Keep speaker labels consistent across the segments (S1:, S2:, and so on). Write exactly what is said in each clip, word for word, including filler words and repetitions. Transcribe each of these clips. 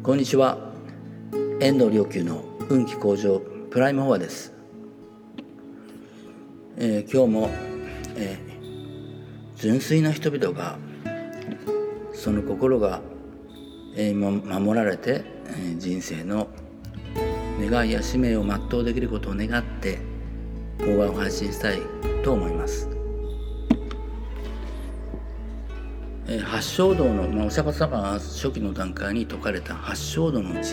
S1: こんにちは。遠藤良久の運気向上プライムフォアです。えー、今日も、えー、純粋な人々がその心が、えー、守られて、えー、人生の願いや使命を全うできることを願って法話を配信したいと思います。えー、八正道の、まあ、お釈迦様が初期の段階に説かれた八正道のうち、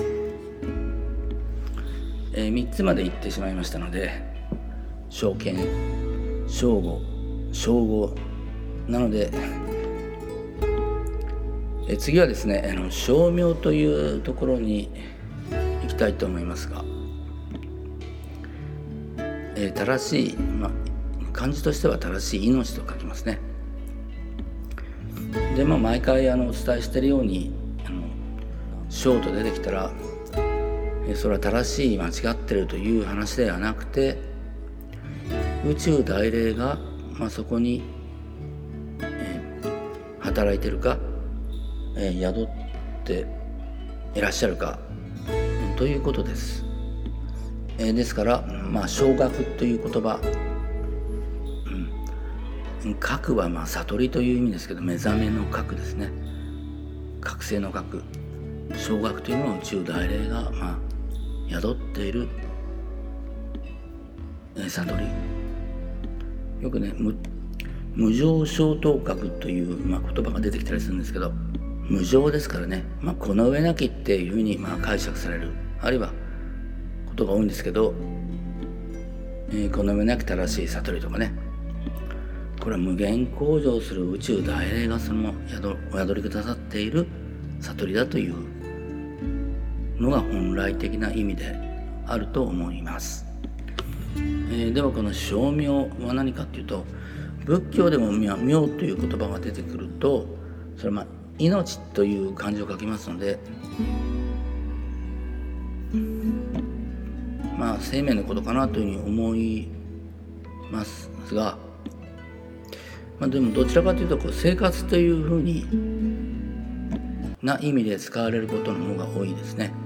S1: えー、みっつまで言ってしまいましたので、正見、正悟、正悟なので、えー、次はですね、あの正明というところに行きたいと思いますが、えー、正しい、まあ、漢字としては正しい命と書きますね。でも毎回あのお伝えしているように、あの正と出てきたら、えそれは正しい間違っているという話ではなくて、宇宙大霊が、まあ、そこに、えー、働いているか、えー、宿っていらっしゃるか、うん、ということです。えー、ですから、まあ、正覚という言葉、覚はまあ悟りという意味ですけど、目覚めの覚ですね。覚醒の覚。正覚というのは宇宙大霊がまあ宿っている悟り。よくね、無, 無常正等覚という、まあ、言葉が出てきたりするんですけど、無常ですからね、まあ、この上なきっていうふうにまあ解釈される、あるいはことが多いんですけど、えー、この上なき正しい悟りとかね、これは無限向上する宇宙大霊がその宿お宿りくださっている悟りだというのが本来的な意味であると思います。えー、ではこの正明は何かというと、仏教でも明という言葉が出てくると、それはまあ命という漢字を書きますので、まあ生命のことかなというふうに思いますが、まあ、でもどちらかというとこう生活というふうにな意味で使われることの方が多いですね。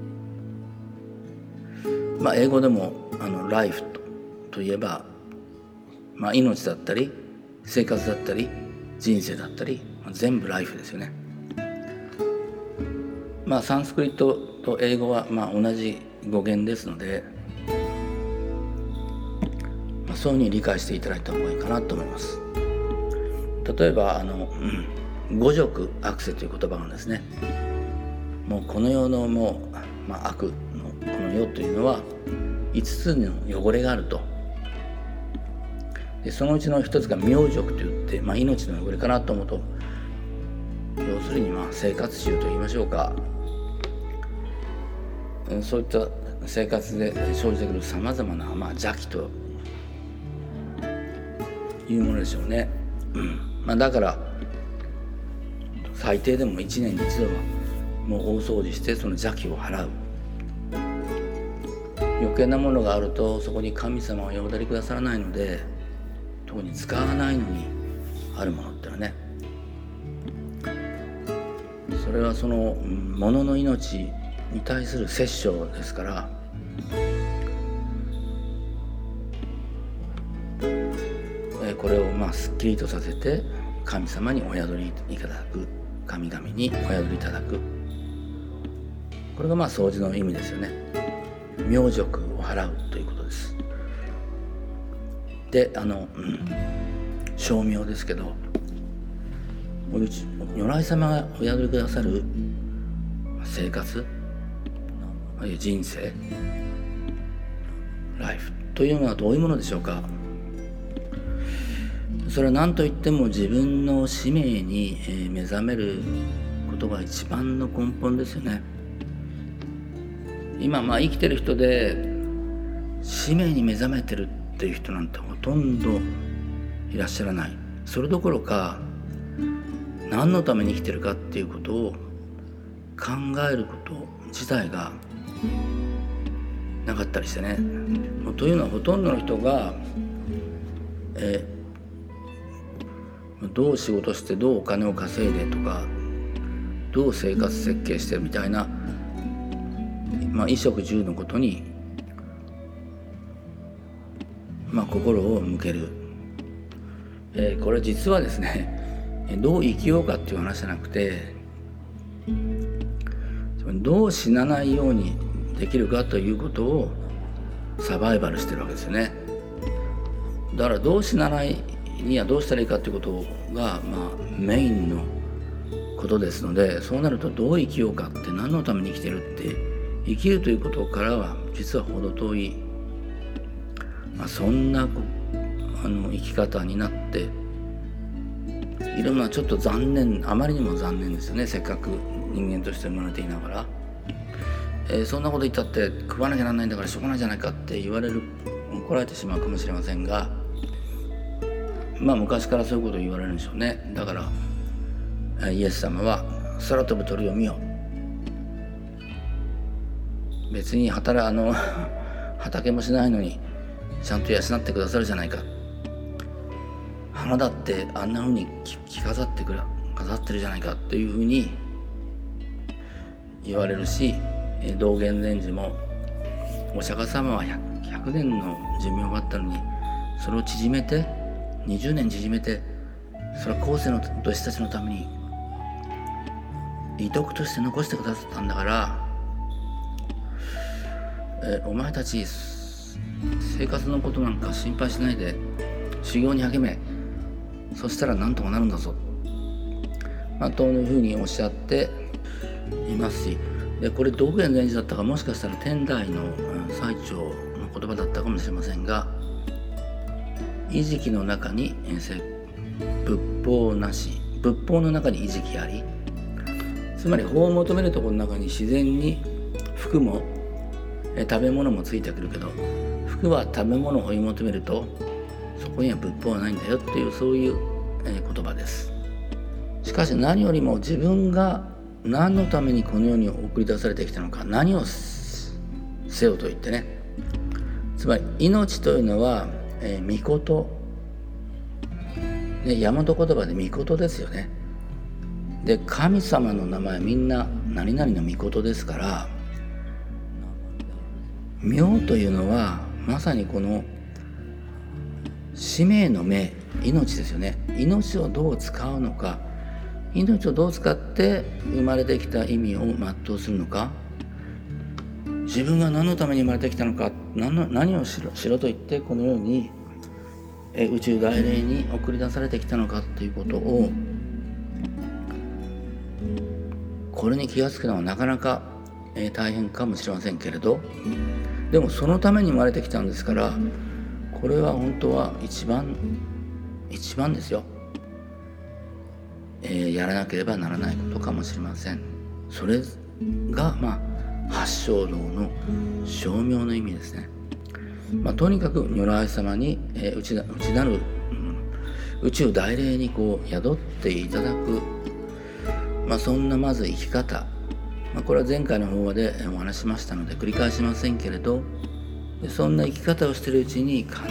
S1: まあ、英語でもあのライフ と, といえば、まあ、命だったり生活だったり人生だったり、まあ、全部ライフですよね。まあサンスクリットと英語はまあ同じ語源ですので、まあ、そういうふうに理解していただいた方がいいかなと思います。例えばあの、うん、五濁悪世という言葉がですね、もうこの世のもう、まあ、悪のこの世というのはいつつの汚れがあると。でそのうちの一つが明濁といって、まあ、命の汚れかなと思うと、要するにまあ生活習と言いましょうか、そういった生活で生じてくるさまざまな、まあ、邪気というものでしょうね。うんまあ、だから最低でもいちねんに一度はもう大掃除してその邪気を払う。余計なものがあるとそこに神様はお宿りくださらないので、特に使わないのにあるものってのはね、それはその物の命に対する殺生ですから、これをまあすっきりとさせて神様にお宿りいただく、神々にお宿りいただく、これがまあ掃除の意味ですよね。明濁を払うということです。で、あの、うん、正明ですけど、如来様がお宿りくださる生活、人生、ライフというのはどういうものでしょうか。それは何といっても自分の使命に目覚めることが一番の根本ですよね。今まあ生きてる人で使命に目覚めてるっていう人なんてほとんどいらっしゃらない。それどころか何のために生きてるかっていうことを考えること自体がなかったりしてね。というのはほとんどの人が、えーどう仕事してどうお金を稼いでとか、 どう生活設計してるみたいな、まあ、衣食住のことに、まあ、心を向ける、えー、これ実はですね、どう生きようかっていう話じゃなくて、どう死なないようにできるかということをサバイバルしてるわけですよね。だからどう死なないにはどうしたらいいかということが、まあ、メインのことですので、そうなるとどう生きようかって、何のために生きてるって、生きるということからは実は程遠い、まあ、そんなあの生き方になって、いろんなちょっと残念、あまりにも残念ですよね。せっかく人間として生まれていながら、えー、そんなこと言ったって食わなきゃならないんだからしょうがないじゃないかって言われる、怒られてしまうかもしれませんが、まあ昔からそういうことを言われるんでしょうね。だからイエス様は空飛ぶ鳥を見よ、別に働あの畑もしないのにちゃんと養ってくださるじゃないか、花だってあんな風に着飾ってくら飾ってるじゃないかっていう風に言われるし、道元禅師もお釈迦様は ひゃく, ひゃくねんの寿命があったのに、それを縮めてにじゅうねん縮めて、それは後世の弟子たちのために遺徳として残してくださったんだから、えお前たち生活のことなんか心配しないで修行に励め、そしたらなんとかなるんだぞ、まあ、というふうにおっしゃっていますし、でこれ道元禅師だったか、もしかしたら天台の最澄の言葉だったかもしれませんが、異時期の中に仏法なし、仏法の中に異時期あり、つまり法を求めるところの中に自然に服も食べ物もついてくるけど、服は食べ物を追い求めるとそこには仏法はないんだよっていう、そういう言葉です。しかし何よりも自分が何のためにこの世に送り出されてきたのか、何をせよと言ってね、つまり命というのはえー、御事、ね、大和言葉で御事ですよね。で神様の名前みんな何々の御事ですから、名というのはまさにこの使命の命、命ですよね。命をどう使うのか、命をどう使って生まれてきた意味を全うするのか、自分が何のために生まれてきたのか、 何, の何をしろ、しろと言ってこのようにえ宇宙大霊に送り出されてきたのかっていうことを、これに気がつくのはなかなか、えー、大変かもしれませんけれど、でもそのために生まれてきたんですから、これは本当は一番一番ですよ、えー、やらなければならないことかもしれません。それがまあ八正道の称名の意味ですね。まあ、とにかく如来様に、えー、内な、内なる、うん、宇宙大霊にこう宿っていただく、まあ、そんなまず生き方、まあ、これは前回の法話でお話しましたので繰り返しませんけれど、そんな生き方をしているうちに必ず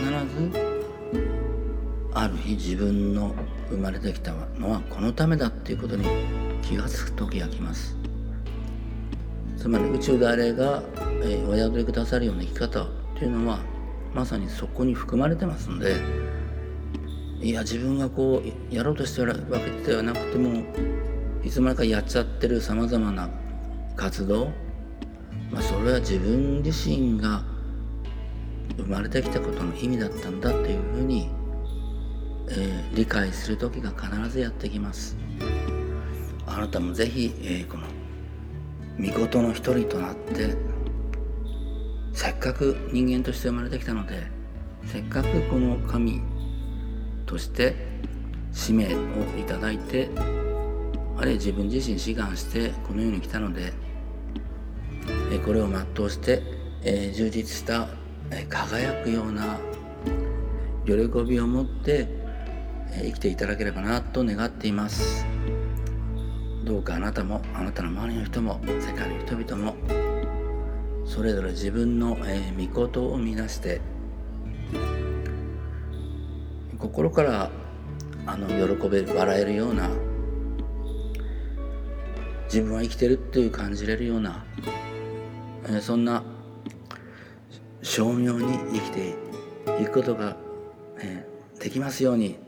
S1: ある日自分の生まれてきたのはこのためだっていうことに気がつく時が来ます。つまり宇宙大霊が、えー、お宿りくださるような生き方というのはまさにそこに含まれてますので、いや自分がこうやろうとしてるわけではなくても、いつまでかやっちゃってるさまざまな活動、まあ、それは自分自身が生まれてきたことの意味だったんだっていうふうに、えー、理解する時が必ずやってきます。あなたもぜひ、えー、この御事の一人となって、せっかく人間として生まれてきたので、せっかくこの神として使命をいただいて、あるいは自分自身志願してこの世に来たので、これを全うして、えー、充実した、えー、輝くような喜びを持って、えー、生きていただければなと願っています。どうかあなたもあなたの周りの人も世界の人々もそれぞれ自分の、えー、御事を見出して心からあの喜べる笑えるような自分は生きてるっていう感じれるような、えー、そんな巧妙に生きていくことが、えー、できますように